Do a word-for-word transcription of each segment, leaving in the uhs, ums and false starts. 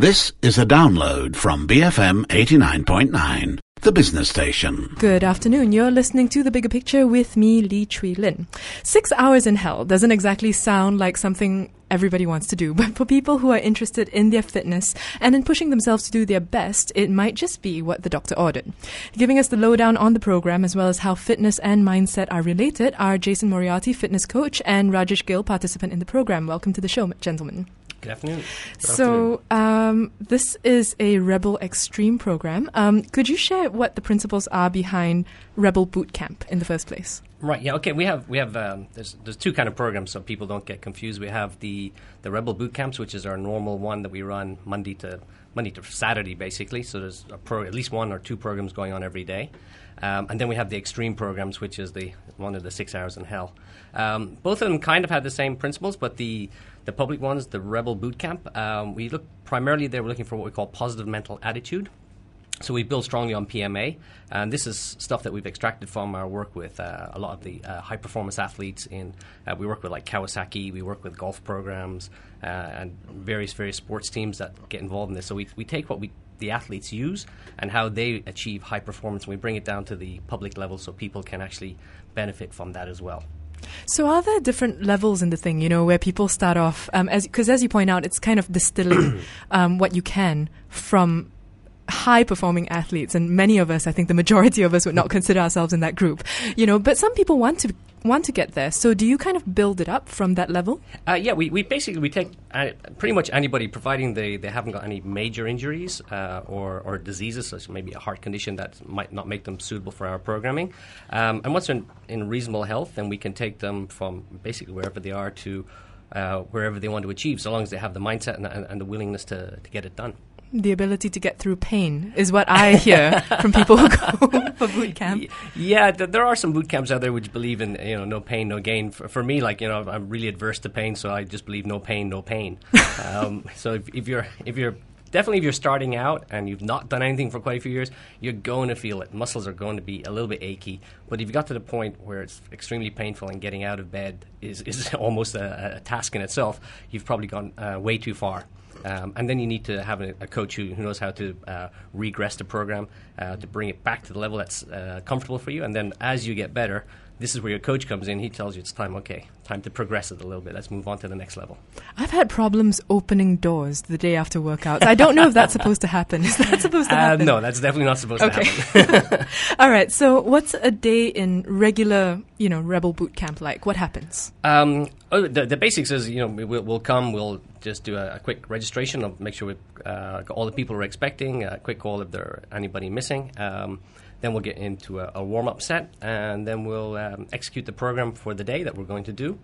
This is a download from B F M eighty-nine point nine, the business station. Good afternoon. You're listening to The Bigger Picture with me, Lee Chui Lin. Six hours in hell doesn't exactly sound like something everybody wants to do, but for people who are interested in their fitness and in pushing themselves to do their best, it might just be what the doctor ordered. Giving us the lowdown on the program, as well as how fitness and mindset are related, are Jason Moriarty, fitness coach, and Rajesh Gill, participant in the program. Welcome to the show, gentlemen. Good afternoon. Good so um, this is a Rebel Extreme program. Um, could you share what the principles are behind Rebel Boot Camp in the first place? Right. Yeah. Okay. We have we have um, there's there's two kind of programs, so people don't get confused. We have the the Rebel Boot Camps, which is our normal one that we run Monday to Monday to Saturday, basically. So there's a pro, at least one or two programs going on every day. Um, and then we have the extreme programs, which is the one of the six hours in hell. Um, both of them kind of have the same principles, but the the public ones, the Rebel Boot Camp, um, we look primarily they were looking for what we call positive mental attitude. So we build strongly on P M A, and this is stuff that we've extracted from our work with uh, a lot of the uh, high-performance athletes. In uh, we work with like Kawasaki, we work with golf programs, uh, and various various sports teams that get involved in this. So we we take what we the athletes use and how they achieve high performance, and we bring it down to the public level so people can actually benefit from that as well. So are there different levels in the thing, you know, where people start off, um, as because as you point out, it's kind of distilling um, what you can from high-performing athletes, and many of us, I think the majority of us would not consider ourselves in that group, you know, but some people want to want to get there. So do you kind of build it up from that level? Uh, yeah, we, we basically, we take uh, pretty much anybody, providing they, they haven't got any major injuries uh, or, or diseases, such as maybe a heart condition that might not make them suitable for our programming. Um, and once they're in, in reasonable health, then we can take them from basically wherever they are to uh, wherever they want to achieve, so long as they have the mindset and, and, and the willingness to, to get it done. The ability to get through pain is what I hear from people who go for boot camp. Yeah, th- there are some boot camps out there which believe in, you know, no pain, no gain. For, for me, like, you know, I'm really adverse to pain, so I just believe no pain, no pain. um, so if, if you're if you're definitely if you're starting out and you've not done anything for quite a few years, you're going to feel it. Muscles are going to be a little bit achy. But if you got to the point where it's extremely painful and getting out of bed is is almost a, a task in itself, you've probably gone uh, way too far. Um, and then you need to have a, a coach who, who knows how to uh, regress the program uh, to bring it back to the level that's uh, comfortable for you. And then as you get better, this is where your coach comes in. He tells you it's time, okay, time to progress it a little bit. Let's move on to the next level. I've had problems opening doors the day after workouts. I don't know if that's supposed to happen. Is that supposed to happen? Uh, no, that's definitely not supposed okay. to happen. All right. So what's a day in regular, you know, Rebel Boot Camp like? What happens? Um, oh, the, the basics is, you know, we, we'll, we'll come, we'll just do a, a quick registration of make sure we've uh, got all the people we're expecting, a quick call if there's anybody missing. Um, then we'll get into a, a warm-up set, and then we'll um, execute the program for the day that we're going to do.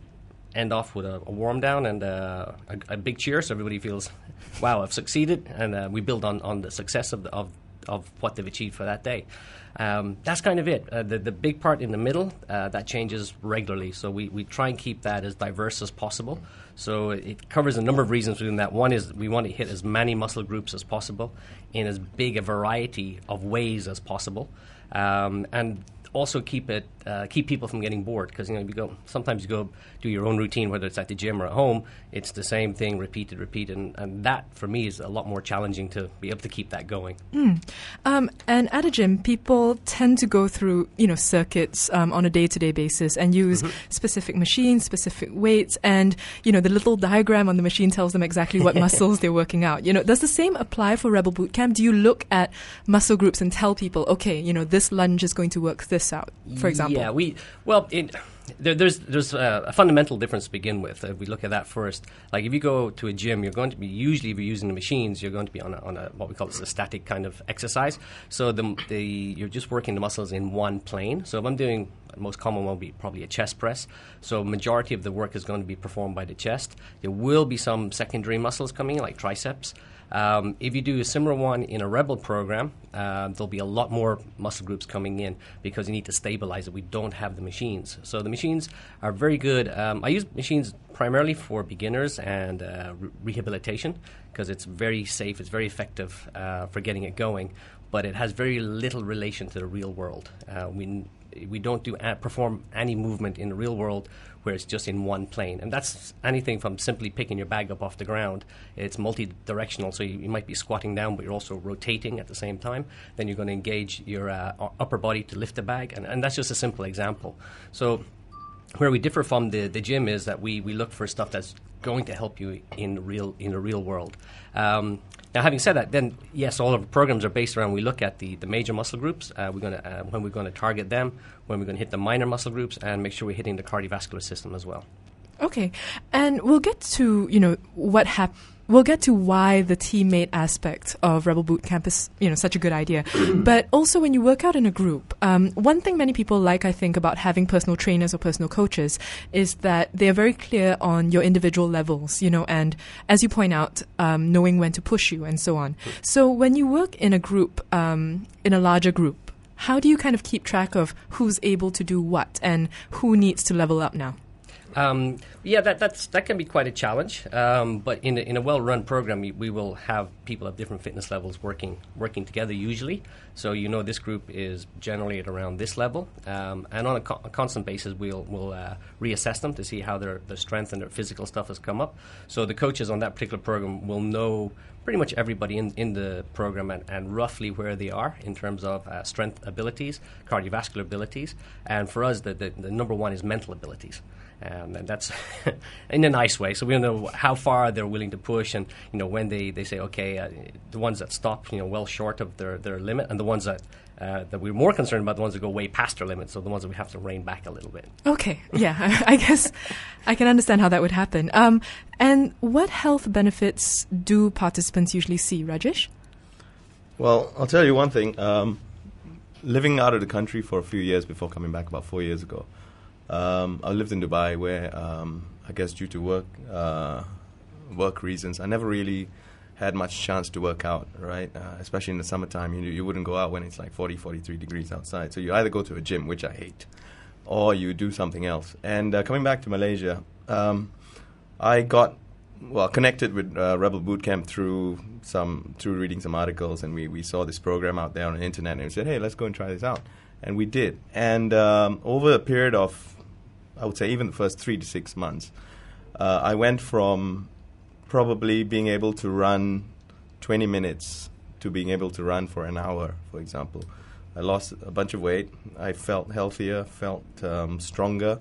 End off with a, a warm-down and uh, a, a big cheer so everybody feels, wow, I've succeeded, and uh, we build on, on the success of, the, of of what they've achieved for that day. Um, that's kind of it. Uh, the, the big part in the middle, uh, that changes regularly. So we, we try and keep that as diverse as possible. So it, it covers a number of reasons within that. One is we want to hit as many muscle groups as possible in as big a variety of ways as possible. Um, and also keep it uh, keep people from getting bored, because, you know, you go sometimes you go do your own routine, whether it's at the gym or at home, it's the same thing repeated repeated and, and that for me is a lot more challenging to be able to keep that going. Mm. Um, and at a gym, people tend to go through, you know, circuits um, on a day-to-day basis and use mm-hmm. specific machines, specific weights, and, you know, the little diagram on the machine tells them exactly what muscles they're working out. You know, does the same apply for Rebel Boot Camp? Do you look at muscle groups and tell people, okay, you know, this lunge is going to work this out, for example? Yeah, we, well, it, there, there's there's a, a fundamental difference to begin with. If we look at that first, like if you go to a gym, you're going to be, usually if you're using the machines, you're going to be on a, on a what we call a static kind of exercise. So the, the you're just working the muscles in one plane. So if I'm doing, the most common one would be probably a chest press. So majority of the work is going to be performed by the chest. There will be some secondary muscles coming in, like triceps. Um, if you do a similar one in a Rebel program, uh, there'll be a lot more muscle groups coming in because you need to stabilize it. We don't have the machines. So the machines are very good. Um, I use machines primarily for beginners and uh, re- rehabilitation because it's very safe, it's very effective uh, for getting it going, but it has very little relation to the real world. Uh, we we don't do uh, perform any movement in the real world where it's just in one plane. And that's anything from simply picking your bag up off the ground. It's multi-directional, so you, you might be squatting down, but you're also rotating at the same time. Then you're going to engage your uh, upper body to lift the bag, and, and that's just a simple example. So where we differ from the, the gym is that we, we look for stuff that's going to help you in the real in the real world. Um, now, having said that, then yes, all of our programs are based around. We look at the, the major muscle groups. Uh, we're going to uh, when we're going to target them, when we're going to hit the minor muscle groups, and make sure we're hitting the cardiovascular system as well. Okay, and we'll get to you know what hap- We'll get to why the teammate aspect of Rebel Bootcamp is, you know, such a good idea. But also when you work out in a group, um, one thing many people like, I think, about having personal trainers or personal coaches is that they are very clear on your individual levels, you know, and as you point out, um, knowing when to push you and so on. So when you work in a group, um, in a larger group, how do you kind of keep track of who's able to do what and who needs to level up now? Um, yeah, that that's that can be quite a challenge. Um, but in a, in a well-run program, we, we will have people of different fitness levels working working together usually. So you know this group is generally at around this level, um, and on a, co- a constant basis, we'll we'll uh, reassess them to see how their their strength and their physical stuff has come up. So the coaches on that particular program will know pretty much everybody in, in the program and, and roughly where they are in terms of uh, strength abilities, cardiovascular abilities, and for us, the, the, the number one is mental abilities. Um, and that's in a nice way. So we know how far they're willing to push, and you know when they, they say, okay, uh, the ones that stop, you know, well short of their, their limit, and the ones that uh, that we're more concerned about, the ones that go way past their limit. So the ones that we have to rein back a little bit. Okay, yeah, I, I guess I can understand how that would happen. Um, and what health benefits do participants usually see, Rajesh? Well, I'll tell you one thing. Um, living out of the country for a few years before coming back, about four years ago. Um, I lived in Dubai where, um, I guess due to work uh, work reasons, I never really had much chance to work out, right? Uh, especially in the summertime, you you wouldn't go out when it's like forty, forty-three degrees outside. So you either go to a gym, which I hate, or you do something else. And uh, coming back to Malaysia, um, I got, well, connected with uh, Rebel Bootcamp through some through reading some articles, and we, we saw this program out there on the internet, and we said, hey, let's go and try this out. And we did. And um, over a period of, I would say even the first three to six months, uh, I went from probably being able to run twenty minutes to being able to run for an hour, for example. I lost a bunch of weight. I felt healthier, felt um, stronger,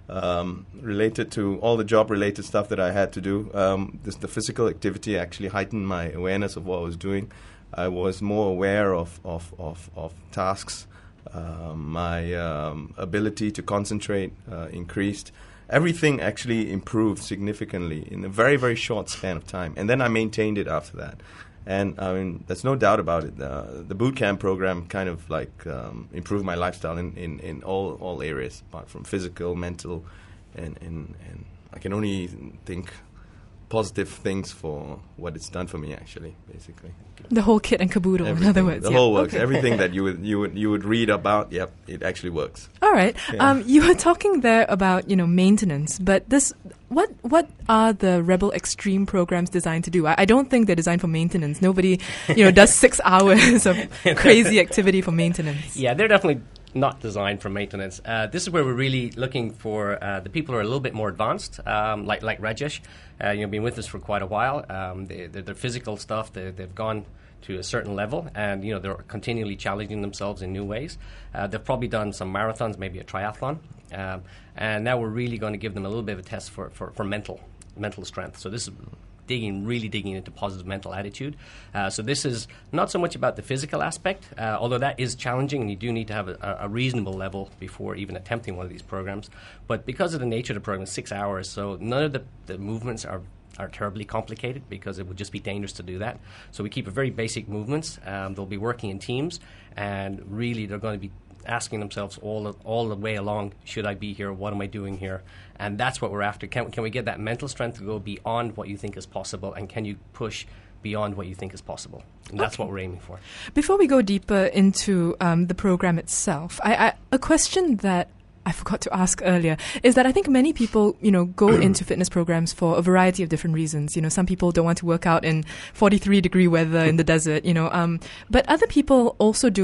um, related to all the job-related stuff that I had to do. Um, this, the physical activity actually heightened my awareness of what I was doing. I was more aware of, of, of, of tasks. Um, my um, ability to concentrate uh, increased. Everything actually improved significantly in a very, very short span of time. And then I maintained it after that. And I mean, there's no doubt about it. Uh, the bootcamp program kind of like um, improved my lifestyle in, in, in all, all areas, apart from physical, mental, and, and, and I can only think positive things for what it's done for me, actually, basically. The whole kit and caboodle, Everything. in other words. The yeah. whole works. Okay. Everything that you would you would you would read about, yep, it actually works. All right. Yeah. Um, you were talking there about you know maintenance, but this what what are the Rebel Extreme programs designed to do? I, I don't think they're designed for maintenance. Nobody you know does six hours of crazy activity for maintenance. Yeah, they're definitely not designed for maintenance. Uh, this is where we're really looking for uh, the people who are a little bit more advanced, um, like like Rajesh. Uh, you know, been with us for quite a while. Um, they, they're, they're physical stuff. They, they've gone to a certain level, and you know they're continually challenging themselves in new ways. Uh, they've probably done some marathons, maybe a triathlon, um, and now we're really going to give them a little bit of a test for, for, for mental mental strength. So this is digging, really digging into positive mental attitude. Uh, so this is not so much about the physical aspect, uh, although that is challenging, and you do need to have a, a reasonable level before even attempting one of these programs. But because of the nature of the program, it's six hours, so none of the, the movements are are terribly complicated because it would just be dangerous to do that. So we keep a very basic movements. Um, they'll be working in teams, and really they're going to be asking themselves all the, all the way along, should I be here? What am I doing here? And that's what we're after. Can, can we get that mental strength to go beyond what you think is possible, and can you push beyond what you think is possible? And that's okay. what we're aiming for. Before we go deeper into um, the program itself, I, I, a question that I forgot to ask earlier is that I think many people, you know, go into fitness programs for a variety of different reasons. You know, some people don't want to work out in forty-three degree weather in the desert, you know, um, but other people also do it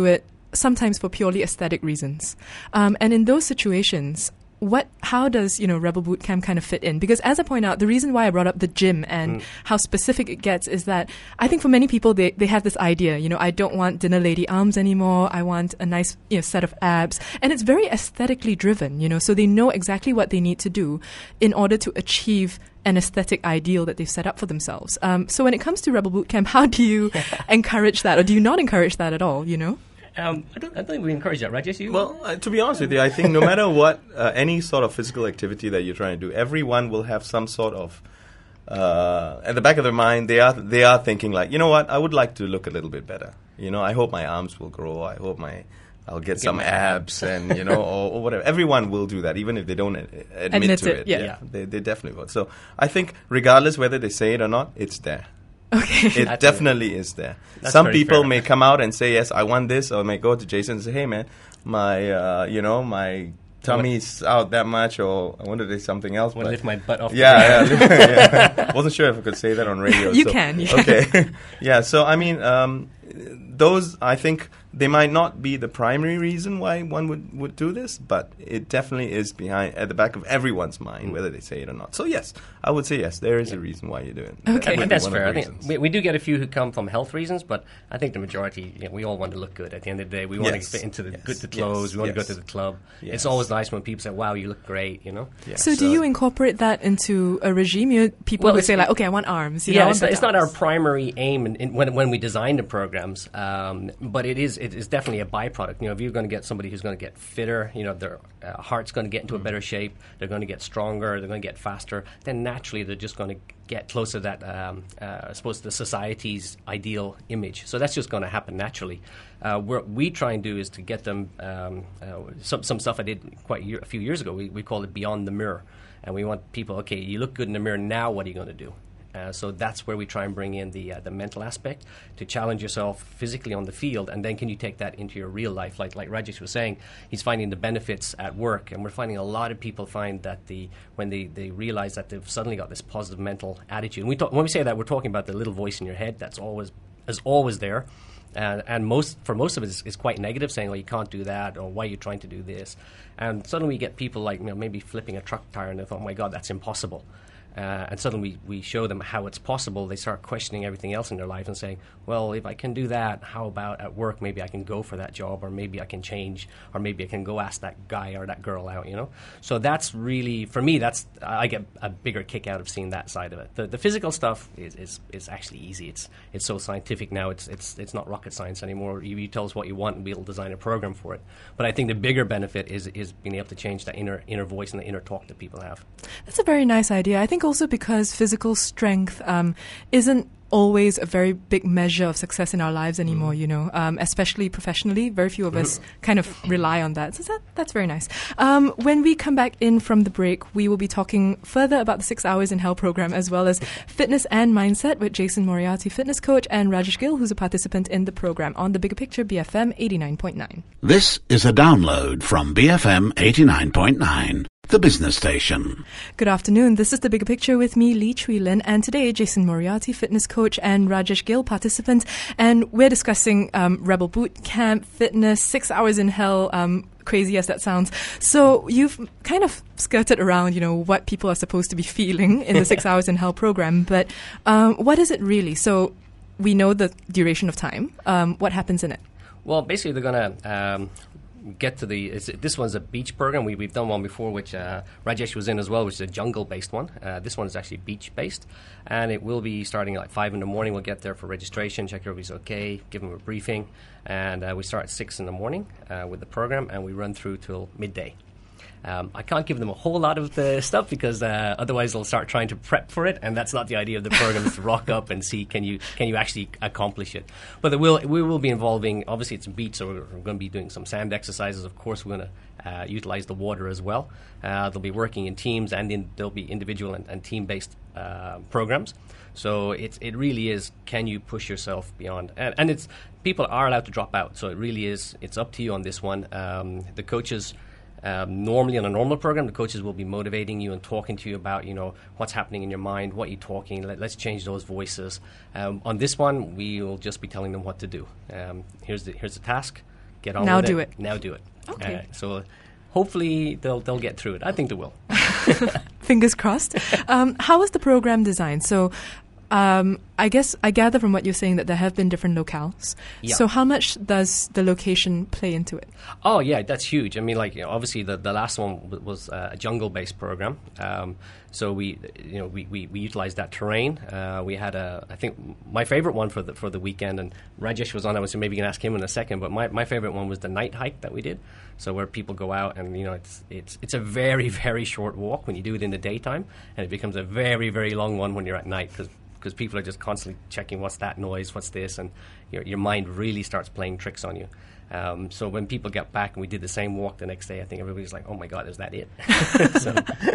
sometimes for purely aesthetic reasons. Um, and in those situations, what, how does, you know, Rebel Boot Camp kind of fit in? Because as I point out, the reason why I brought up the gym and mm. how specific it gets is that I think for many people, they, they have this idea, you know, I don't want dinner lady arms anymore. I want a nice, you know, set of abs. And it's very aesthetically driven, you know, so they know exactly what they need to do in order to achieve an aesthetic ideal that they've set up for themselves. Um, so when it comes to Rebel Boot Camp, how do you encourage that? Or do you not encourage that at all, you know? Um, I, don't, I don't think we encourage that, Rajesh. You? Well, uh, to be honest with you, I think no matter what, uh, any sort of physical activity that you're trying to do, everyone will have some sort of, uh, at the back of their mind, they are they are thinking like, you know what, I would like to look a little bit better. You know, I hope my arms will grow. I hope my I'll get, get some abs and, you know, or, or whatever. Everyone will do that, even if they don't admit, admit to it. it. Yeah, yeah they, they definitely will. So I think regardless whether they say it or not, it's there. Okay. It That's definitely it. is there. That's Some people fair. may come out and say, yes, I want this, or may go to Jason and say, hey, man, my, uh, you know, my tummy's out that much, or I wanted to do something else. I want to lift my butt off yeah, the ground. Yeah, yeah. Wasn't sure if I could say that on radio. You so. can, yeah. Okay. Yeah, so, I mean, um, those, I think, they might not be the primary reason why one would, would do this, but it definitely is behind at the back of everyone's mind, whether they say it or not. So yes, I would say yes, there is yeah. a reason why you do it. Okay, I think that's fair. I think we, we do get a few who come from health reasons, but I think the majority, you know, we all want to look good. At the end of the day, we want yes. to fit into the yes. good the clothes. Yes. We want yes. to go to the club. Yes. It's always nice when people say, "Wow, you look great," you know. Yeah. So, so do you incorporate that into a regime? You people well, who say like, "Okay, I want arms." You yeah, know, it's, it's not our primary aim in, in, when when we design the programs, um, but it is it is definitely a byproduct. You know, if you're going to get somebody who's going to get fitter, you know, their uh, heart's going to get into mm. a better shape, they're going to get stronger, they're going to get faster, then naturally they're just going to get closer to that, um, uh, I suppose, the society's ideal image. So that's just going to happen naturally. Uh, what we try and do is to get them um, uh, some, some stuff I did quite a, year, a few years ago. We, we call it Beyond the Mirror. And we want people, okay, you look good in the mirror, now what are you going to do? Uh, so that's where we try and bring in the uh, the mental aspect to challenge yourself physically on the field, and then can you take that into your real life? Like like Rajesh was saying, he's finding the benefits at work, and we're finding a lot of people find that the when they, they realize that they've suddenly got this positive mental attitude. And we talk, when we say that, we're talking about the little voice in your head that's always is always there. Uh, and most for most of it is, is quite negative, saying, "Oh, you can't do that," or "Why are you trying to do this?" And suddenly we get people like, you know, maybe flipping a truck tire, and they thought, "Oh my God, that's impossible." Uh, and suddenly we, we show them how it's possible. They start questioning everything else in their life and saying, well, if I can do that, how about at work? Maybe I can go for that job, or maybe I can change, or maybe I can go ask that guy or that girl out, you know? So that's really, for me, that's I get a bigger kick out of seeing that side of it. The, the physical stuff is, is, is actually easy. It's it's so scientific now. It's it's it's not rocket science anymore. You, you tell us what you want and we'll design a program for it. But I think the bigger benefit is is being able to change that inner inner voice and the inner talk that people have. That's a very nice idea. I think also because physical strength um, isn't always a very big measure of success in our lives anymore, mm. you know, um, especially professionally. Very few of us kind of rely on that. So that, that's very nice. Um, when we come back in from the break, we will be talking further about the Six Hours in Hell program, as well as fitness and mindset with Jason Moriarty, fitness coach, and Rajesh Gill, who's a participant in the program on The Bigger Picture, B F M eighty-nine point nine. This is a download from B F M eighty-nine point nine. The business station. Good afternoon. This is The Bigger Picture with me, Lee Chui Lin, and today Jason Moriarty, fitness coach, and Rajesh Gill, participant, and we're discussing um, Rebel Boot Camp, fitness, Six Hours in Hell, um, crazy as that sounds. So you've kind of skirted around, you know, what people are supposed to be feeling in the Six Hours in Hell program, but um, what is it really? So we know the duration of time. Um, what happens in it? Well, basically they're going to... Um, get to the is, this one's a beach program. We, we've done one before which uh, Rajesh was in as well, which is a jungle based one. Uh, this one is actually beach based, and it will be starting at like five in the morning. We'll get there for registration, check everybody's okay, give them a briefing, and uh, we start at six in the morning uh, with the program, and we run through till midday. Um, I can't give them a whole lot of the stuff because uh, otherwise they'll start trying to prep for it, and that's not the idea of the program. Is to rock up and see can you can you actually accomplish it. But there will we will be involving, obviously it's beach, so we're, we're going to be doing some sand exercises. Of course, we're going to uh, utilize the water as well. Uh, they'll be working in teams, and in, there'll be individual and, and team based uh, programs. So it it really is, can you push yourself beyond? And, and it's people are allowed to drop out. So it really is, it's up to you on this one. Um, the coaches. Um, normally on a normal program, the coaches will be motivating you and talking to you about, you know, what's happening in your mind, what you're talking. Let, let's change those voices. Um, on this one, we will just be telling them what to do. Um, here's the here's the task. get on Now with do it. it. Now do it. Okay. Uh, so hopefully they'll they'll get through it. I think they will. Fingers crossed. Um, how was the program designed? So um, I guess I gather from what you're saying that there have been different locales. Yeah. So how much does the location play into it? Oh yeah, that's huge. I mean, like you know, obviously the, the last one w- was uh, a jungle-based program. Um, so we, you know, we, we, we utilized that terrain. Uh, we had a, I think my favorite one for the for the weekend, and Rajesh was on. I was maybe going to ask him in a second, but my, my favorite one was the night hike that we did. So where people go out and you know it's it's it's a very very short walk when you do it in the daytime, and it becomes a very very long one when you're at night because. Because people are just constantly checking what's that noise, what's this, and your your mind really starts playing tricks on you. Um, so when people got back and we did the same walk the next day, I think everybody's like, "Oh my God, is that it?" so,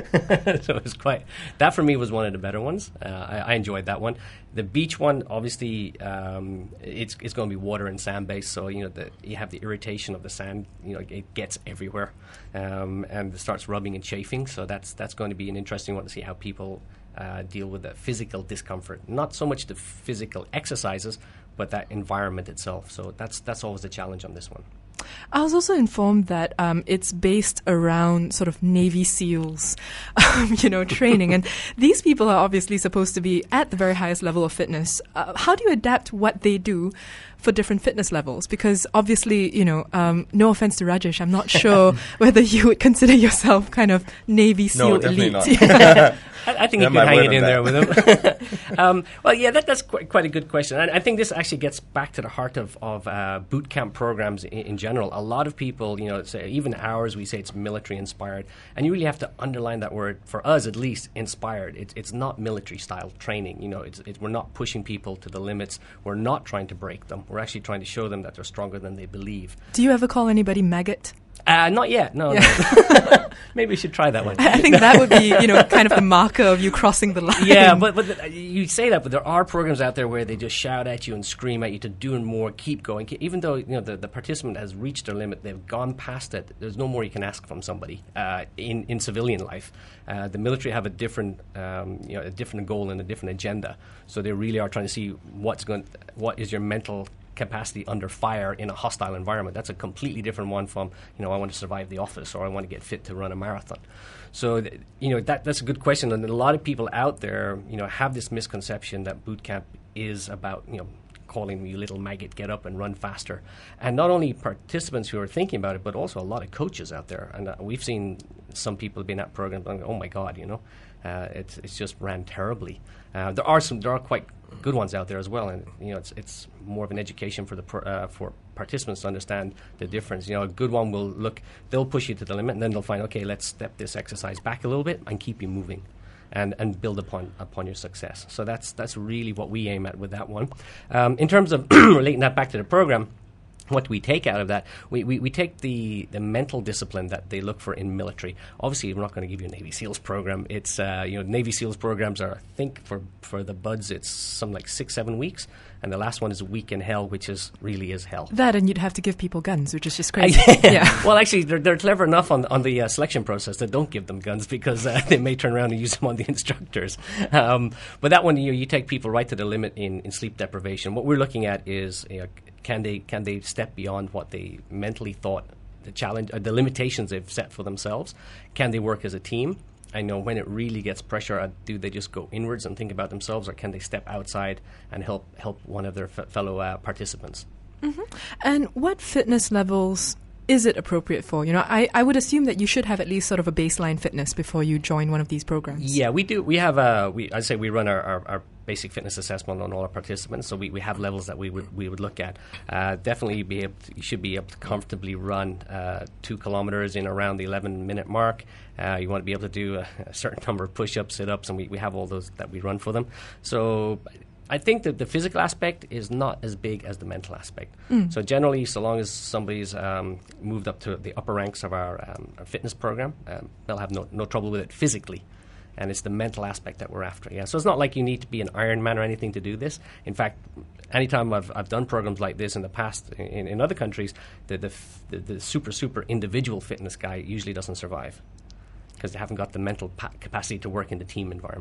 so it was quite. That for me was one of the better ones. Uh, I, I enjoyed that one. The beach one, obviously, um, it's it's going to be water and sand based. So you know the, you have the irritation of the sand. You know it gets everywhere, um, and it starts rubbing and chafing. So that's that's going to be an interesting one to see how people. Uh, deal with the physical discomfort, not so much the physical exercises, but that environment itself. So that's that's always the challenge on this one. I was also informed that um, it's based around sort of Navy SEALs, um, you know, training. And these people are obviously supposed to be at the very highest level of fitness. Uh, how do you adapt what they do for different fitness levels? Because obviously, you know, um, no offense to Rajesh, I'm not sure whether you would consider yourself kind of Navy SEAL No, definitely elite. not. I, I think Yeah, you my could hang word it in on there with him. um, well, yeah, that, that's quite, quite a good question. And I think this actually gets back to the heart of, of uh, boot camp programs in, in general. A lot of people, you know, say, even ours, we say it's military inspired. And you really have to underline that word, for us at least, inspired. It's, it's not military style training. You know, it's, it, we're not pushing people to the limits. We're not trying to break them. We're actually trying to show them that they're stronger than they believe. Do you ever call anybody maggot? Uh, not yet, no. Yeah. no. Maybe we should try that one. I think that would be, you know, kind of the marker of you crossing the line. Yeah, but, but the, you say that, but there are programs out there where they just shout at you and scream at you to do more, keep going. Even though you know the, the participant has reached their limit, they've gone past it. There's no more you can ask from somebody uh, in in civilian life. Uh, the military have a different, um, you know, a different goal and a different agenda. So they really are trying to see what's going, what is your mental capacity under fire in a hostile environment. That's a completely different one from, you know, I want to survive the office or I want to get fit to run a marathon. So, th- you know, that that's a good question. And a lot of people out there, you know, have this misconception that boot camp is about, you know, calling you little maggot, get up and run faster. And not only participants who are thinking about it, but also a lot of coaches out there. And uh, we've seen some people be in that program going, oh my God, you know, uh, it's it's just ran terribly. Uh, there are some, there are quite good ones out there as well, and you know, it's it's more of an education for the per, uh, for participants to understand the difference. You know, a good one will look, they'll push you to the limit, and then they'll find, okay, let's step this exercise back a little bit and keep you moving, and and build upon upon your success. So that's that's really what we aim at with that one. Um, in terms of relating that back to the program. What do we take out of that? We, we, we take the, the mental discipline that they look for in military. Obviously, we're not going to give you a Navy SEALs program. It's uh, you know Navy SEALs programs are, I think, for for the buds, it's something like six, seven weeks, and the last one is a week in hell, which is really is hell. That, and you'd have to give people guns, which is just crazy. yeah. yeah. Well, actually, they're, they're clever enough on on the uh, selection process that don't give them guns because uh, they may turn around and use them on the instructors. Um, but that one, you know, you take people right to the limit in, in sleep deprivation. What we're looking at is, you know, Can they can they step beyond what they mentally thought the challenge, uh, the limitations they've set for themselves? Can they work as a team? I know when it really gets pressure, uh, do they just go inwards and think about themselves, or can they step outside and help help one of their f- fellow uh, participants? Mm-hmm. And what fitness levels is it appropriate for? You know, I, I would assume that you should have at least sort of a baseline fitness before you join one of these programs. Yeah, we do. We have a. We I'd say we run our, our, our basic fitness assessment on all our participants. So we, we have levels that we would we would look at. Uh, definitely, be able to, you should be able to comfortably run uh, two kilometers in around the eleven minute mark. Uh, you want to be able to do a, a certain number of push-ups, sit-ups, and we, we have all those that we run for them. So I think that the physical aspect is not as big as the mental aspect. Mm. So generally, so long as somebody's um, moved up to the upper ranks of our, um, our fitness program, um, they'll have no, no trouble with it physically. And it's the mental aspect that we're after. Yeah. So it's not like you need to be an Ironman or anything to do this. In fact, anytime I've I've done programs like this in the past in, in other countries, the the, f- the the super super individual fitness guy usually doesn't survive because they haven't got the mental pa- capacity to work in the team environment.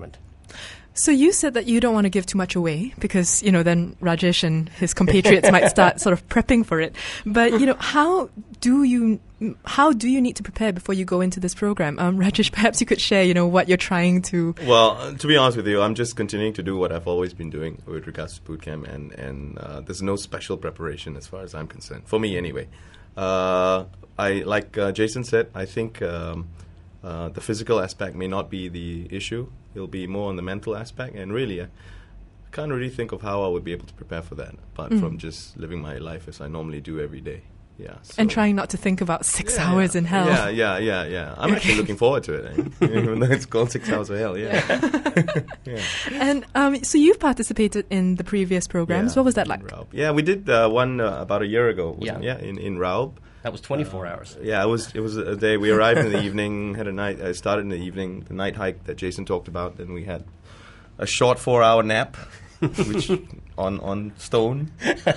So you said that you don't want to give too much away because, you know, then Rajesh and his compatriots might start sort of prepping for it. But, you know, how do you how do you need to prepare before you go into this program? Um, Rajesh, perhaps you could share, you know, what you're trying to... Well, uh, to be honest with you, I'm just continuing to do what I've always been doing with regards to boot camp, and, and uh, there's no special preparation as far as I'm concerned, for me anyway. Uh, I Like uh, Jason said, I think um, uh, the physical aspect may not be the issue. It'll be more on the mental aspect, and really, I can't really think of how I would be able to prepare for that, apart mm. from just living my life as I normally do every day. Yeah, so. And trying not to think about six yeah, hours yeah. in hell. Yeah, yeah, yeah, yeah. I'm actually looking forward to it, eh? Even though it's called Six Hours of Hell. Yeah. yeah. And um, so you've participated in the previous programs. Yeah, what was that like? Raub. Yeah, we did uh, one uh, about a year ago. Yeah, yeah, in in Raub. That was twenty-four uh, hours. Yeah, it was. It was a day. We arrived in the evening. Had a night. I uh, started in the evening. The night hike that Jason talked about. Then we had a short four-hour nap, which on on stone,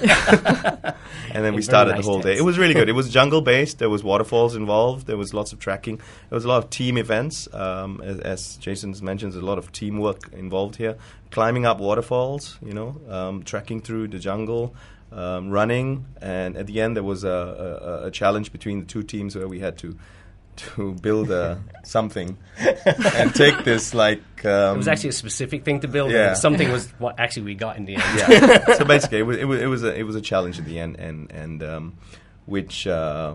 and then we started nice the whole day. It was really good. It was jungle based. There was waterfalls involved. There was lots of tracking. There was a lot of team events. Um, as, as Jason's mentioned, there's a lot of teamwork involved here. Climbing up waterfalls, you know, um, trekking through the jungle. Um, running, and at the end there was a, a, a challenge between the two teams where we had to to build a something and take this like um, it was actually a specific thing to build. Yeah. And something was what actually we got in the end. Yeah. So basically, it was, it was it was a it was a challenge at the end, and and um, which uh,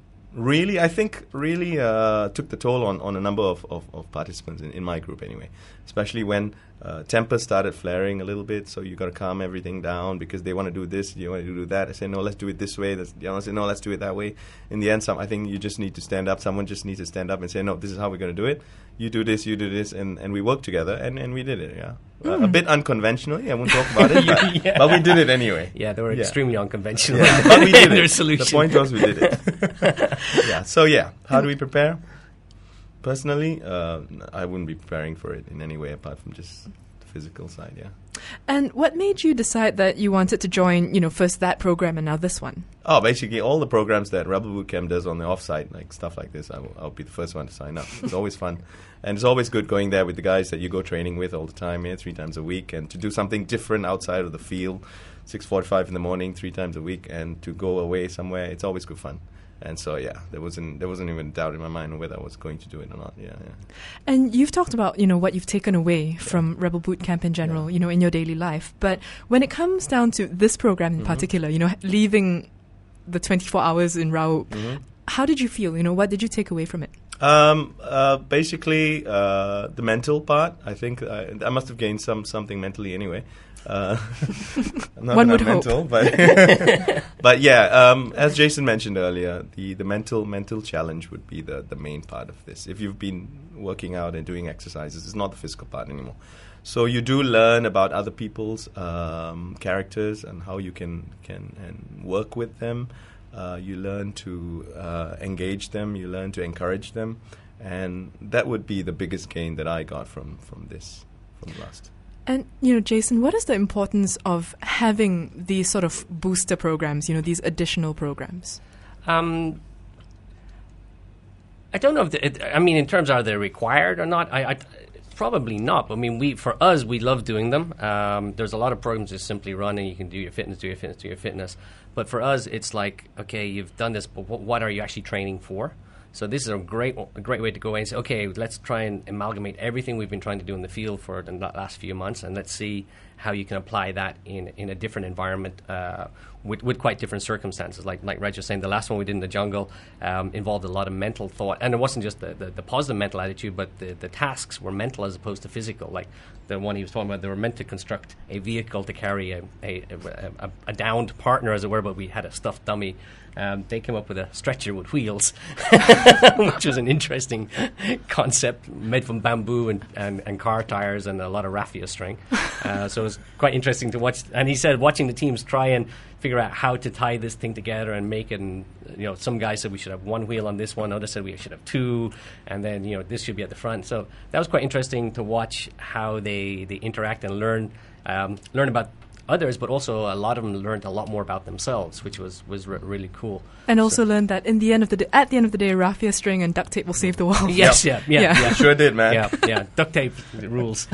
really I think really uh, took the toll on, on a number of, of, of participants in, in my group anyway, especially when. Uh, tempers started flaring a little bit, so you got to calm everything down because they want to do this, you want to do that. I say no, let's do it this way. That's, you know, I say no, let's do it that way. In the end, some I think you just need to stand up. Someone just needs to stand up and say, no, this is how we're going to do it. You do this, you do this, and, and we worked together, and, and we did it. Yeah, mm. uh, a bit unconventionally. I won't talk about it, but, yeah. but we did it anyway. Yeah, they were yeah. extremely unconventional. Yeah. But we did their it. solution. The point was we did it. Yeah. So yeah, how do we prepare? Personally, uh, I wouldn't be preparing for it in any way apart from just. Physical side, yeah. And what made you decide that you wanted to join, you know, first that program and now this one? Oh, basically all the programs that Rebel Boot Camp does on the offsite, like stuff like this, I will, I'll be the first one to sign up. It's always fun. And it's always good going there with the guys that you go training with all the time, yeah, three times a week, and to do something different outside of the field, six forty-five in the morning, three times a week, and to go away somewhere, it's always good fun. And so, yeah, there wasn't there wasn't even a doubt in my mind whether I was going to do it or not. Yeah, yeah. And you've talked about, you know, what you've taken away yeah. from Rebel Boot Camp in general, yeah. you know, in your daily life. But when it comes down to this program in mm-hmm. particular, you know, leaving the twenty-four hours in Raub, mm-hmm. how did you feel? You know, what did you take away from it? Um, uh, basically, uh, the mental part. I think I, I must have gained some something mentally anyway. Uh, not One would mental, hope. But but yeah, um, as Jason mentioned earlier, the, the mental mental challenge would be the, the main part of this. If you've been working out and doing exercises, it's not the physical part anymore. So you do learn about other people's um, characters and how you can can and work with them. Uh, you learn to uh, engage them. You learn to encourage them, and that would be the biggest gain that I got from from this from last. And, you know, Jason, what is the importance of having these sort of booster programs, you know, these additional programs? Um, I don't know if, the, it, I mean, in terms of are they required or not, I, I, probably not. I mean, we for us, we love doing them. Um, there's a lot of programs that simply run and you can do your fitness, do your fitness, do your fitness. But for us, it's like, okay, you've done this, but what, what are you actually training for? So this is a great a great way to go in and say, okay, let's try and amalgamate everything we've been trying to do in the field for the last few months, and let's see how you can apply that in in a different environment uh, with, with quite different circumstances. Like like Reg was saying, the last one we did in the jungle um, involved a lot of mental thought, and it wasn't just the, the, the positive mental attitude, but the, the tasks were mental as opposed to physical. Like the one he was talking about, they were meant to construct a vehicle to carry a, a, a, a downed partner, as it were, but we had a stuffed dummy. Um, they came up with a stretcher with wheels, which was an interesting concept, made from bamboo and, and, and car tires and a lot of raffia string. Uh, so it was quite interesting to watch. And he said watching the teams try and figure out how to tie this thing together and make it. And, you know, some guys said we should have one wheel on this one. Others said we should have two. And then, you know, this should be at the front. So that was quite interesting to watch how they, they interact and learn, um, learn about others, but also a lot of them learned a lot more about themselves, which was was re- really cool. And also so. learned that in the end of the day, at the end of the day, raffia string and duct tape will save the world. Yes, yep. yeah, yeah, yeah, yeah. Sure did, man. Yeah, yeah. Duct tape rules.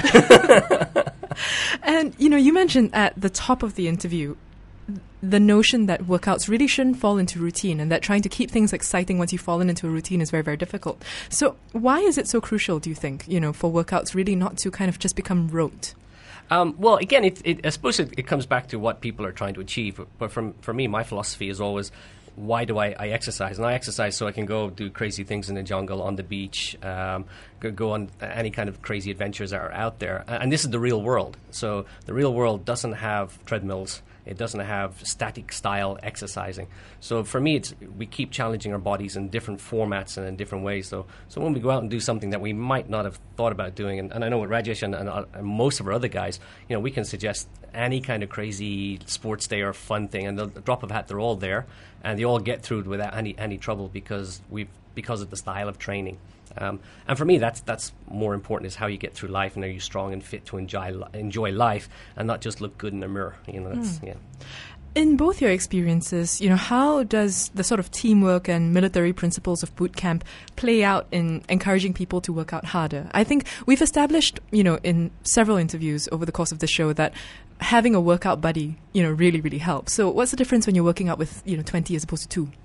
And you know, you mentioned at the top of the interview the notion that workouts really shouldn't fall into routine, and that trying to keep things exciting once you've fallen into a routine is very, very difficult. So why is it so crucial, do you think, you know, for workouts really not to kind of just become rote? Um, well, again, it, it, I suppose it, it comes back to what people are trying to achieve. But from, for me, my philosophy is always, why do I, I exercise? And I exercise so I can go do crazy things in the jungle, on the beach, um, go, go on any kind of crazy adventures that are out there. And this is the real world. So the real world doesn't have treadmills. It doesn't have static style exercising. So for me, it's we keep challenging our bodies in different formats and in different ways. So so when we go out and do something that we might not have thought about doing, and, and I know with Rajesh and, and, uh, and most of our other guys, you know, we can suggest any kind of crazy sports day or fun thing, and the drop of a hat, they're all there, and they all get through it without any any trouble because we've because of the style of training. Um, and for me, that's that's more important, is how you get through life, and are you strong and fit to enjoy li- enjoy life and not just look good in a mirror. You know, that's mm. yeah. In both your experiences, you know, how does the sort of teamwork and military principles of boot camp play out in encouraging people to work out harder? I think we've established, you know, in several interviews over the course of the show that having a workout buddy, you know, really, really helps. So what's the difference when you're working out with, you know, twenty as opposed to two?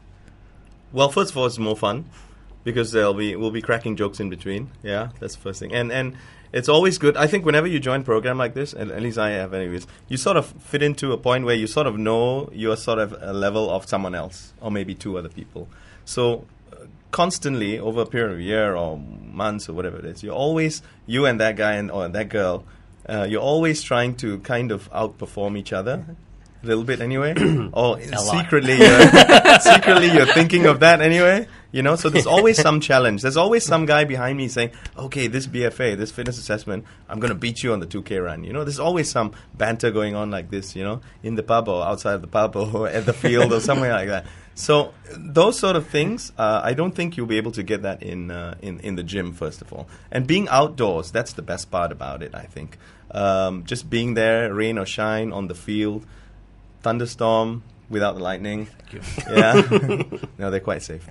Well, first of all, it's more fun, because there'll be we'll be cracking jokes in between. Yeah, that's the first thing. And and it's always good. I think whenever you join a program like this, and at least I have anyways, you sort of fit into a point where you sort of know you're sort of a level of someone else, or maybe two other people. So uh, constantly, over a period of a year or months or whatever it is, you're always, you and that guy and or that girl, uh, you're always trying to kind of outperform each other. A little bit anyway, or secretly, you're, secretly you're thinking of that anyway. You know, so there's always some challenge. There's always some guy behind me saying, "Okay, this B F A, this fitness assessment, I'm going to beat you on the two K run." You know, there's always some banter going on like this. You know, in the pub or outside of the pub or at the field or somewhere like that. So those sort of things, uh, I don't think you'll be able to get that in uh, in in the gym, first of all. And being outdoors, that's the best part about it, I think. Um, just being there, rain or shine, on the field. Thunderstorm without the lightning. Yeah. No, they're quite safe.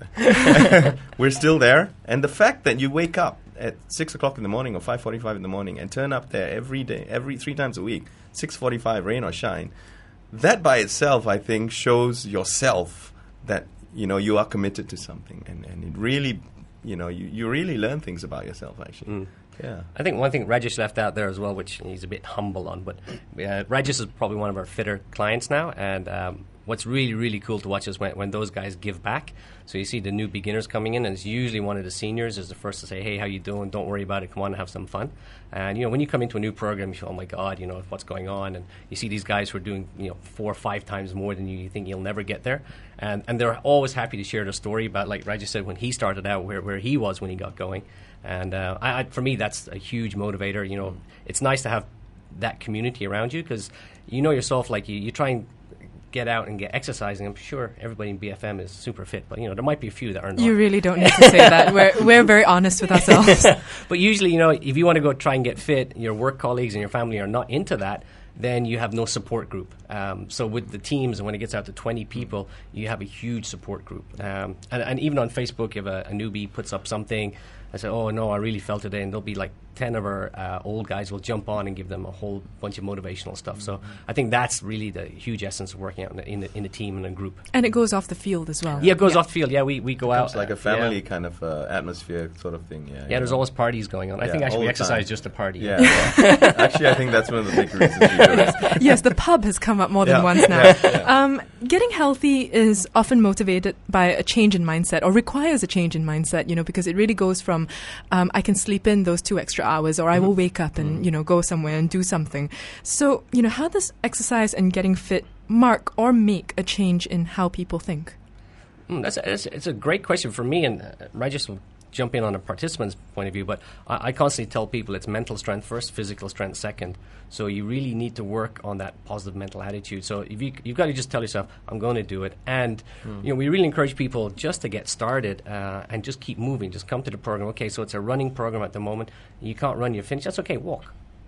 We're still there. And the fact that you wake up at six o'clock in the morning or five forty-five in the morning and turn up there every day, every three times a week, six forty-five, rain or shine, that by itself, I think, shows yourself that, you know, you are committed to something. And, and it really, you know, you, you really learn things about yourself, actually. Mm. Yeah. I think one thing Rajesh left out there as well, which he's a bit humble on, but uh, Rajesh is probably one of our fitter clients now, and um, what's really, really cool to watch is when, when those guys give back. So you see the new beginners coming in, and it's usually one of the seniors is the first to say, "Hey, how you doing? Don't worry about it. Come on and have some fun." And, you know, when you come into a new program, you feel, "Oh, my God, you know, what's going on?" And you see these guys who are doing, you know, four or five times more than you. You think you'll never get there. And and they're always happy to share their story about, like Rajesh said, when he started out, where, where he was when he got going. And uh, I, I, for me, that's a huge motivator. You know, it's nice to have that community around you, because you know yourself, like you, you try and get out and get exercising. I'm sure everybody in B F M is super fit, but you know there might be a few that are not. You really don't need to say that. We're we're very honest with ourselves. But usually, you know, if you want to go try and get fit, your work colleagues and your family are not into that, then you have no support group. Um, so with the teams, and when it gets out to twenty people, you have a huge support group. Um, and, and even on Facebook, if a, a newbie puts up something, I say, "Oh no, I really felt it," and there'll be like ten of our uh, old guys will jump on and give them a whole bunch of motivational stuff. So I think that's really the huge essence of working out in a, in a, in a team and a group. And it goes off the field as well. Yeah, it goes yeah. off the field. Yeah, we, we go out. It's like a family yeah. kind of uh, atmosphere sort of thing. Yeah, yeah. There's know. always parties going on. I yeah, think actually we exercise time. just to party. Yeah, yeah. Actually, I think that's one of the big reasons we do it. Yes, the pub has come up more than yeah. once now. Yeah, yeah. Um, getting healthy is often motivated by a change in mindset, or requires a change in mindset, you know, because it really goes from um, I can sleep in those two extra hours, or I will wake up and, you know, go somewhere and do something. So, you know, how does exercise and getting fit mark or make a change in how people think? Mm, that's, a, that's a, it's a great question for me, and uh, Rajesh will jump in on a participant's point of view, but I, I constantly tell people it's mental strength first, physical strength second. So you really need to work on that positive mental attitude. So if you, you've got to just tell yourself, I'm going to do it. And, mm. you know, we really encourage people just to get started uh, and just keep moving. Just come to the program. Okay, so it's a running program at the moment. You can't run, you finish. That's okay, walk.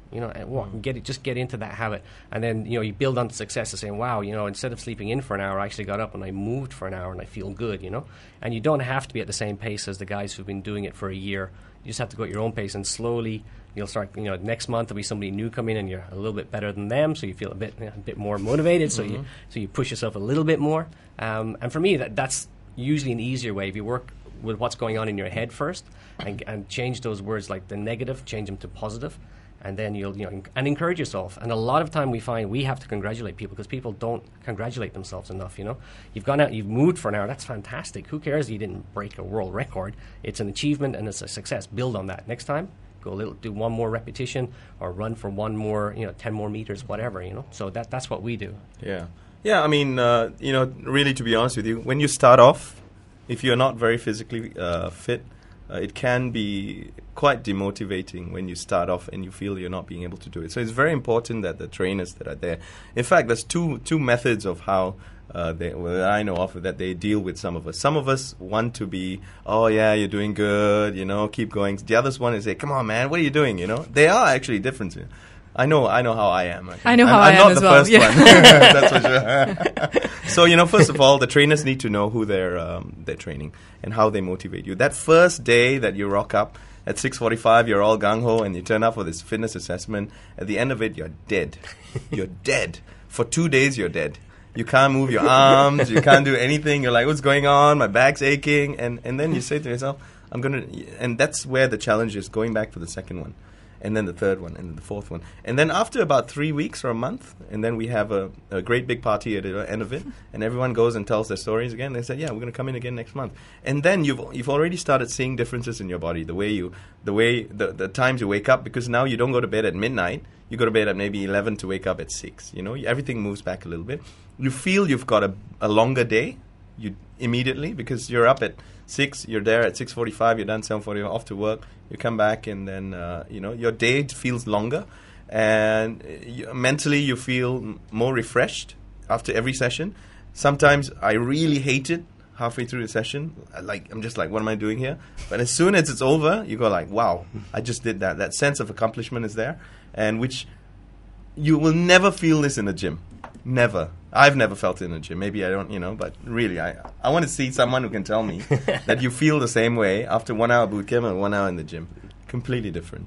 You know, and walk and get it, just get into that habit, and then you know you build on success of saying, "Wow, you know, instead of sleeping in for an hour, I actually got up and I moved for an hour, and I feel good." You know, and you don't have to be at the same pace as the guys who've been doing it for a year. You just have to go at your own pace, and slowly you'll start. You know, next month there'll be somebody new come in, and you're a little bit better than them, so you feel a bit you know, a bit more motivated. So mm-hmm. you so you push yourself a little bit more. Um, and for me, that that's usually an easier way if you work with what's going on in your head first, and, and change those words like the negative, change them to positive. And then you'll, you know, en- and encourage yourself. And a lot of time we find we have to congratulate people because people don't congratulate themselves enough, you know. You've gone out, you've moved for an hour, that's fantastic. Who cares you didn't break a world record? It's an achievement and it's a success. Build on that. Next time, go a little, do one more repetition or run for one more, you know, ten more meters, whatever, you know. So that that's what we do. Yeah. Yeah, I mean, uh, you know, really to be honest with you, when you start off, if you're not very physically uh, fit, Uh, it can be quite demotivating when you start off and you feel you're not being able to do it. So it's very important that the trainers that are there. In fact, there's two two methods of how uh, they, well, I know of that they deal with some of us. Some of us want to be, oh yeah, you're doing good, you know, keep going. The others want to say, come on, man, what are you doing? You know, they are actually different. I know, I know how I am. I know how I'm, I I'm am as not the well. first Yeah. one. That's for sure. So you know, first of all, the trainers need to know who they're um, they're training and how they motivate you. That first day that you rock up at six forty-five, you're all gung ho, and you turn up for this fitness assessment. At the end of it, you're dead. You're dead for two days. You're dead. You can't move your arms. You can't do anything. You're like, what's going on? My back's aching, and and then you say to yourself, I'm gonna. And that's where the challenge is. Going back for the second one. And then the third one, and then the fourth one. And then after about three weeks or a month, and then we have a, a great big party at the end of it, and everyone goes and tells their stories again. They say, yeah, we're going to come in again next month. And then you've you've already started seeing differences in your body, the way you, the way, the, the times you wake up, because now you don't go to bed at midnight. You go to bed at maybe eleven to wake up at six. You know, everything moves back a little bit. You feel you've got a, a longer day you immediately because you're up at six, you're there at six forty-five, you're done seven forty, off to work. You come back and then, uh, you know, your day feels longer. And you, mentally you feel m- more refreshed after every session. Sometimes I really hate it halfway through the session. I like I'm just like, what am I doing here? But as soon as it's over, you go like, wow, I just did that. That sense of accomplishment is there. And which you will never feel this in a gym. Never. I've never felt it in a gym. Maybe I don't, you know, but really, I I want to see someone who can tell me that you feel the same way after one hour boot camp and one hour in the gym. Completely different.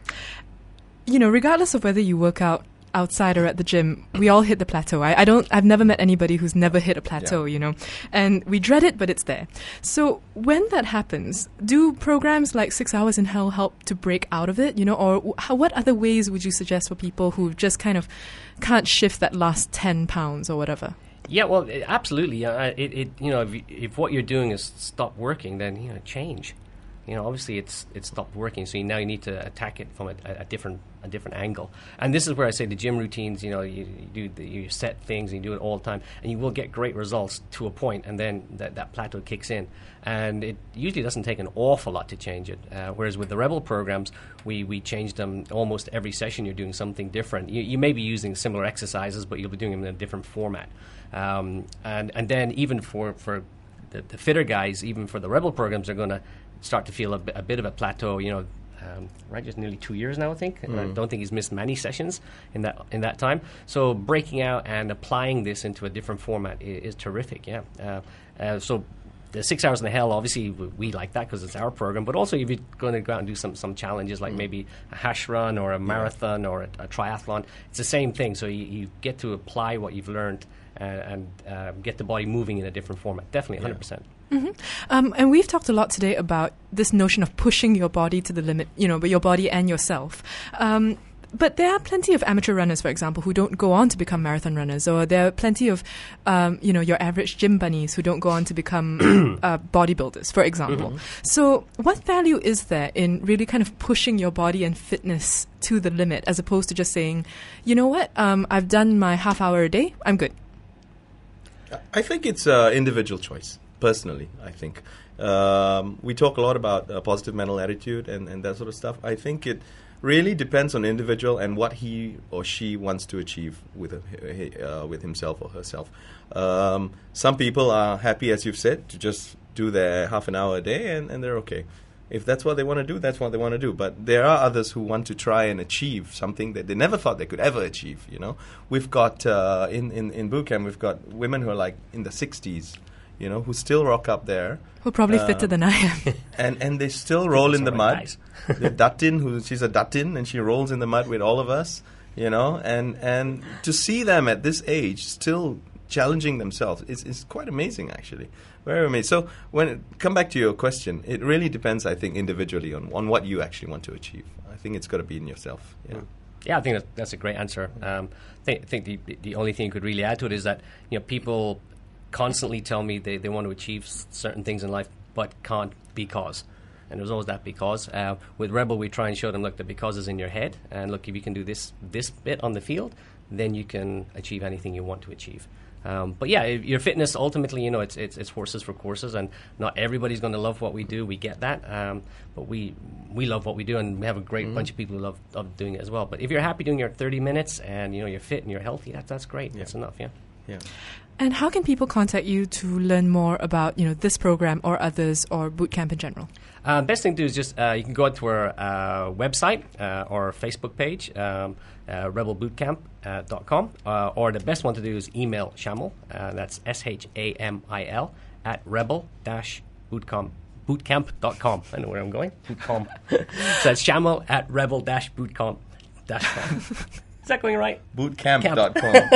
You know, regardless of whether you work out outside or at the gym, we all hit the plateau. I, I don't, I've never met anybody who's never hit a plateau, Yeah. you know, and we dread it, but it's there. So when that happens, do programs like Six Hours in Hell help to break out of it, you know, or w- how, what other ways would you suggest for people who just kind of can't shift that last ten pounds or whatever? Yeah, well, i- absolutely. Uh, it, it, you know, if, you, if what you're doing is stop working, then you know, change. You know, obviously it's it's stopped working, so you, now you need to attack it from a, a different a different angle. And this is where I say the gym routines. You know, you, you do the, you set things and you do it all the time, and you will get great results to a point, and then that, that plateau kicks in. And it usually doesn't take an awful lot to change it. Uh, whereas with the Rebel programs, we we change them almost every session. You're doing something different. You, you may be using similar exercises, but you'll be doing them in a different format. Um, and and then even for for the, the fitter guys, even for the Rebel programs, are going to start to feel a, b- a bit of a plateau, you know, um, right, just nearly two years now, I think. Mm. I don't think he's missed many sessions in that in that time. So breaking out and applying this into a different format is, is terrific, yeah. Uh, uh, so the Six Hours in the Hell, obviously, we, we like that because it's our program, but also if you're going to go out and do some, some challenges like mm. maybe a hash run or a marathon yeah. or a, a triathlon, it's the same thing. So you, you get to apply what you've learned uh, and uh, get the body moving in a different format. Definitely, one hundred percent. Yeah. Mm-hmm. Um, and we've talked a lot today about this notion of pushing your body to the limit, you know, but your body and yourself. Um, but there are plenty of amateur runners, for example, who don't go on to become marathon runners, or there are plenty of, um, you know, your average gym bunnies who don't go on to become uh, bodybuilders, for example. Mm-hmm. So what value is there in really kind of pushing your body and fitness to the limit, as opposed to just saying, you know what, um, I've done my half hour a day, I'm good? I think it's an individual choice. Personally, I think. Um, we talk a lot about uh, positive mental attitude and, and that sort of stuff. I think it really depends on the individual and what he or she wants to achieve with a, uh, with himself or herself. Um, some people are happy, as you've said, to just do their half an hour a day and, and they're okay. If that's what they want to do, that's what they want to do. But there are others who want to try and achieve something that they never thought they could ever achieve, you know. We've got, uh, in, in, in boot camp, we've got women who are like in the sixties, you know, who still rock up there. Who are probably uh, fitter than I am. And, and they still roll in the mud. The Datin, who she's a Datin, and she rolls in the mud with all of us, you know. And, and to see them at this age still challenging themselves is, is quite amazing, actually. Very amazing. So when it, come back to your question, it really depends, I think, individually on, on what you actually want to achieve. I think it's got to be in yourself. Yeah, yeah I think that's, that's a great answer. Um, I think, I think the, the only thing you could really add to it is that, you know, people constantly tell me they, they want to achieve s- certain things in life but can't because. And there's always that because. Uh, with Rebel, we try and show them, look, the because is in your head. And look, if you can do this this bit on the field, then you can achieve anything you want to achieve. Um, but yeah, your fitness, ultimately, you know, it's, it's it's horses for courses, and not everybody's going to love what we do. We get that. Um, but we we love what we do, and we have a great mm-hmm. bunch of people who love, love doing it as well. But if you're happy doing your thirty minutes and, you know, you're fit and you're healthy, that, that's great. Yeah. That's enough, yeah. Yeah. And how can people contact you to learn more about, you know, this program or others or bootcamp in general? Uh, best thing to do is just uh, you can go to our uh, website uh, or Facebook page, um, uh, rebel bootcamp dot com, uh, or the best one to do is email Shamil, uh, that's S H A M I L, at rebel bootcamp dot com. I know where I'm going. Bootcamp. So that's Shamil at rebel bootcamp dot com. Is that going right? bootcamp dot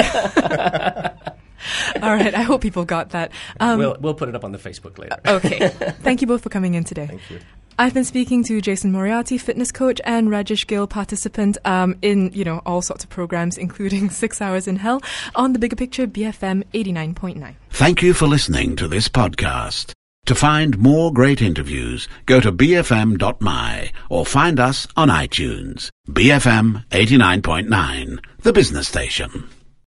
com. All right, I hope people got that. Um, we'll we'll put it up on the Facebook later. Okay. Thank you both for coming in today. Thank you. I've been speaking to Jason Moriarty, fitness coach, and Rajesh Gill, participant um, in, you know, all sorts of programs, including Six Hours in Hell, on The Bigger Picture, B F M eighty-nine point nine. Thank you for listening to this podcast. To find more great interviews, go to b f m dot m y or find us on iTunes. B F M eighty-nine point nine, the business station.